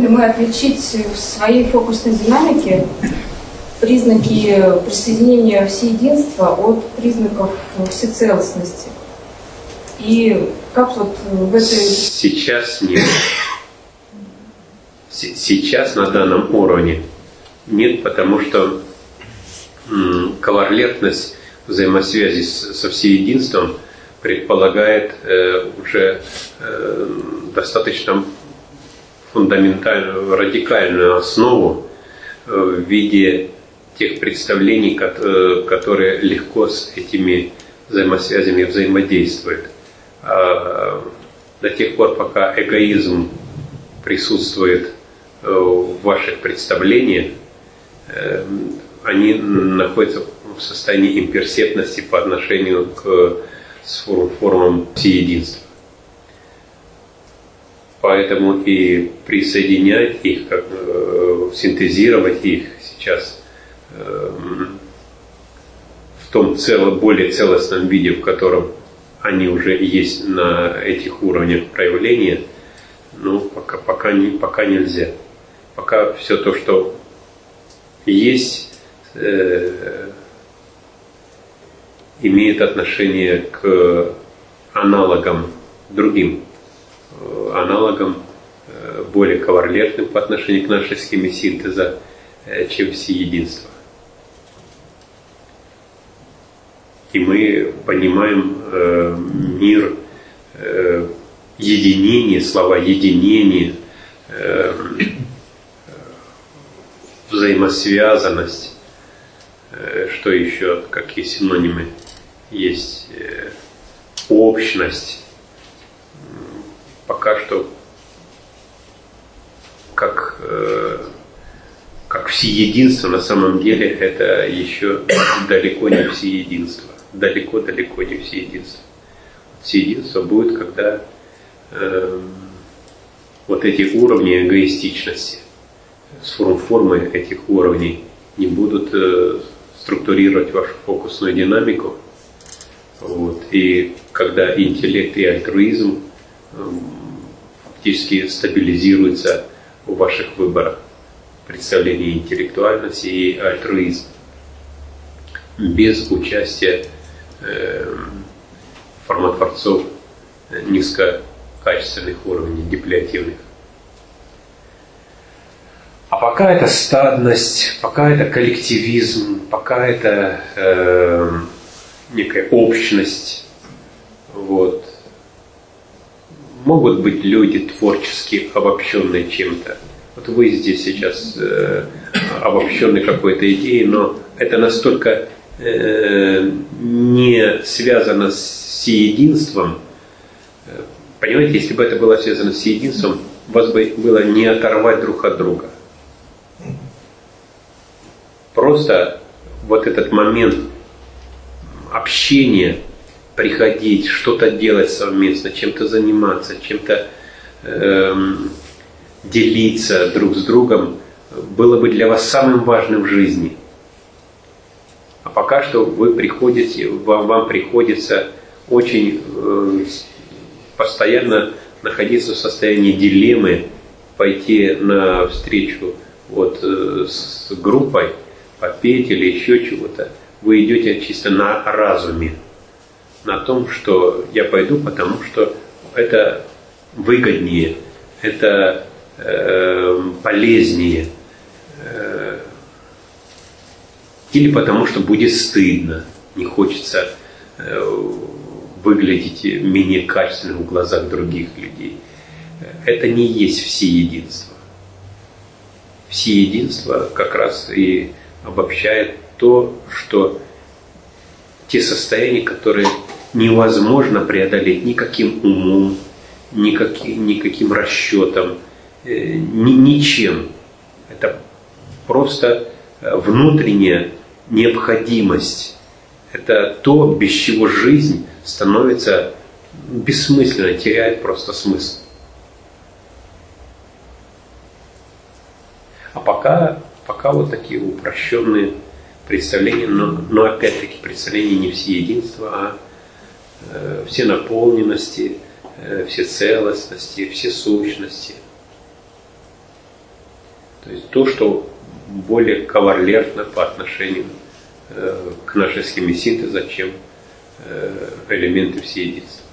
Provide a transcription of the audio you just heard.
ли мы отличить в своей фокусной динамике признаки присоединения всеединства от признаков всецелостности? И как вот в этой... Сейчас нет. Сейчас на данном уровне нет, потому что ковалентность взаимосвязи со всеединством предполагает уже достаточно фундаментальную, радикальную основу в виде тех представлений, которые легко с этими взаимосвязями взаимодействуют. А до тех пор, пока эгоизм присутствует в ваших представлениях, они находятся в состоянии имперсектности по отношению к формам всеединства. Поэтому и присоединять их, синтезировать их сейчас в том более целостном виде, в котором они уже есть на этих уровнях проявления, пока нельзя. Пока все то, что есть, имеет отношение к аналогам, другим аналогам, более ковалентным по отношению к нашей схеме синтеза, чем всеединство. И мы понимаем мир единения, слова единение, взаимосвязанность, что еще, какие синонимы есть, общность. Пока что как всеединство, на самом деле это еще далеко не всеединство. Далеко-далеко не всеединство. Всеединство будет, когда вот эти уровни эгоистичности, формы этих уровней не будут структурировать вашу фокусную динамику. Вот. И когда интеллект и альтруизм фактически стабилизируются в ваших выборах, представление интеллектуальности и альтруизм, без участия форматворцов низкокачественных уровней, деплиативных. А пока это стадность, пока это коллективизм, пока это некая общность, вот. Могут быть люди творчески обобщенные чем-то. Вот вы здесь сейчас обобщенны какой-то идеей, но это настолько не связано с всеединством. Понимаете, если бы это было связано с всеединством, вас бы было не оторвать друг от друга. Просто вот этот момент общения, приходить, что-то делать совместно, чем-то заниматься, чем-то делиться друг с другом, было бы для вас самым важным в жизни. А пока что вам приходится очень постоянно находиться в состоянии дилеммы, пойти на встречу с группой, попеть или еще чего-то. Вы идете чисто на разуме, на том, что я пойду, потому что это выгоднее, это полезнее, или потому что будет стыдно, не хочется выглядеть менее качественно в глазах других людей. Это не есть всеединство. Всеединство как раз и обобщает то, что те состояния, которые невозможно преодолеть никаким умом, никаким расчетом, ничем. Это просто внутренняя необходимость. Это то, без чего жизнь становится бессмысленной, теряет просто смысл. А пока вот такие упрощенные представления, но опять-таки представления не всеединства, а всенаполненности, всецелостности, всесущности. То есть то, что более кавалертно по отношению к нашей схеме синтеза, чем элементы всеединства.